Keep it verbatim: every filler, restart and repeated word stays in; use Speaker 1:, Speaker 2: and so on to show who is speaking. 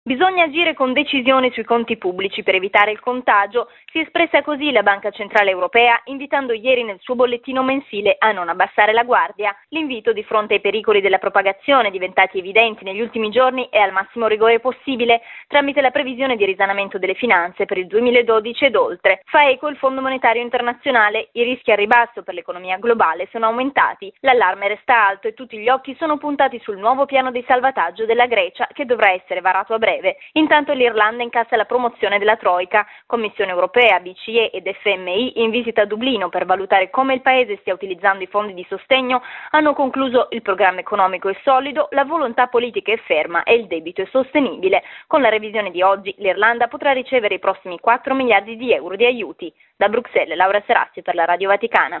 Speaker 1: Bisogna agire con decisione sui conti pubblici per evitare il contagio, si è espressa così la Banca Centrale Europea, invitando ieri nel suo bollettino mensile a non abbassare la guardia. L'invito di fronte ai pericoli della propagazione diventati evidenti negli ultimi giorni è al massimo rigore possibile, tramite la previsione di risanamento delle finanze per il duemiladodici ed oltre. Fa eco il Fondo Monetario Internazionale, i rischi al ribasso per l'economia globale sono aumentati, l'allarme resta alto e tutti gli occhi sono puntati sul nuovo piano di salvataggio della Grecia che dovrà essere varato a breve. Intanto l'Irlanda incassa la promozione della Troika. Commissione Europea, B C E ed F M I in visita a Dublino per valutare come il Paese stia utilizzando i fondi di sostegno hanno concluso il programma economico è solido, la volontà politica è ferma e il debito è sostenibile. Con la revisione di oggi l'Irlanda potrà ricevere i prossimi quattro miliardi di euro di aiuti. Da Bruxelles, Laura Serassi per la Radio Vaticana.